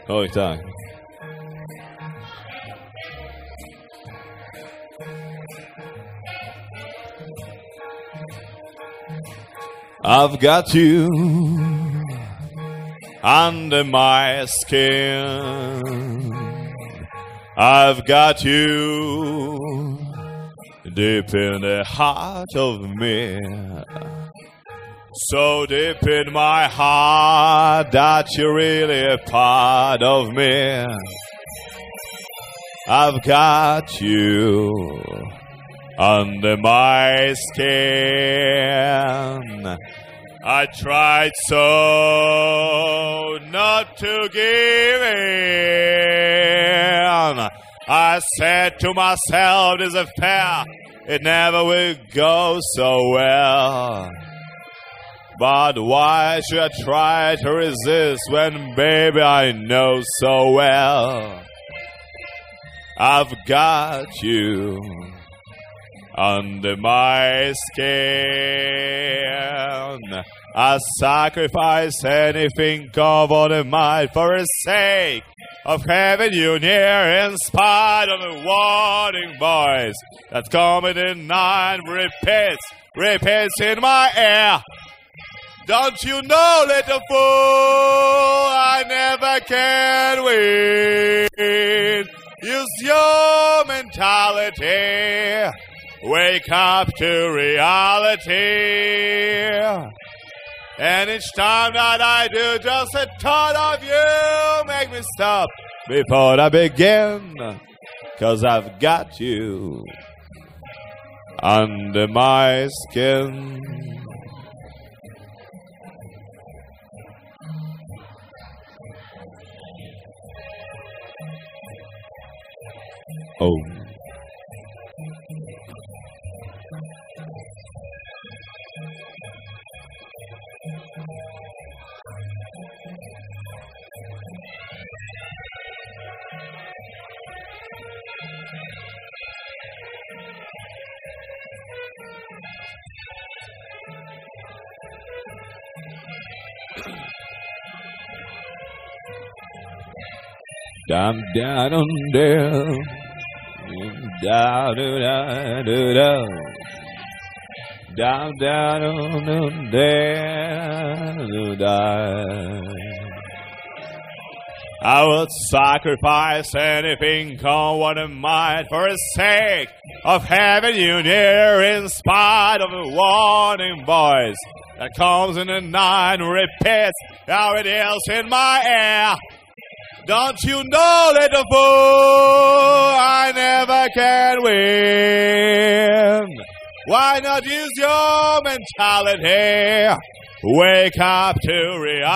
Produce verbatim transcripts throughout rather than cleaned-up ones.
Oj, tack. I've got you under my skin. I've got you deep in the heart of me. So deep in my heart that you're really a part of me. I've got you under my skin. I tried so not to give in. I said to myself, this affair, it never will go so well. But why should I try to resist when, baby, I know so well I've got you under my skin. I sacrifice anything God wanted might for the sake of having you near, in spite of the warning voice that coming in night repeats, repeats in my ear. Don't you know, little fool, I never can win. Use your mentality. Wake up to reality. And each time that I do, just the thought of you make me stop before I begin. 'Cause I've got you under my skin. Oh. Down, down, on down. Down, down, down, down, down, down, down. I would sacrifice anything, come what it might, for the sake of having you near, in spite of the warning voice that comes in the night and repeats how it is in my ear. Don't you know, little fool, I never can win. Why not use your mentality? Wake up to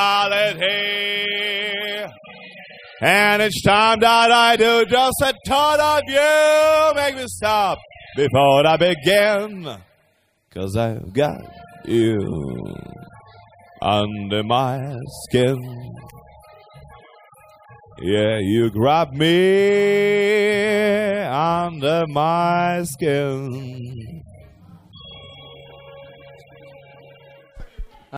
reality. And each time that I do, just the thought of you make me stop before I begin. 'Cause I've got you under my skin. Yeah, you grab me under my skin.